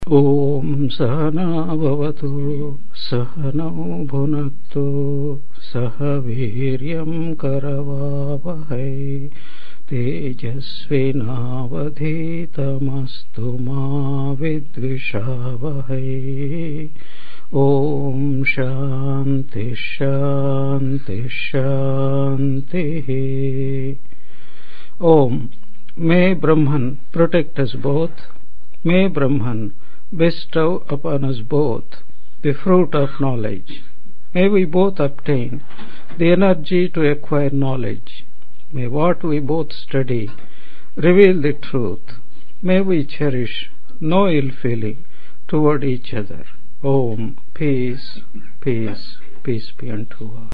ఓం సహనా భవతు సహనౌ భునక్తు సహ వీర్యం కరవావహై తేజస్వినావధీతమస్తు మా విద్విషావహై. ఓం శాంతి శాంతి శాంతి. Om. May Brahman protect us both. May Brahman bestow upon us both the fruit of knowledge. May we both obtain the energy to acquire knowledge. May what we both study reveal the truth. May we cherish no ill feeling toward each other. Om. Peace, peace, peace be unto all.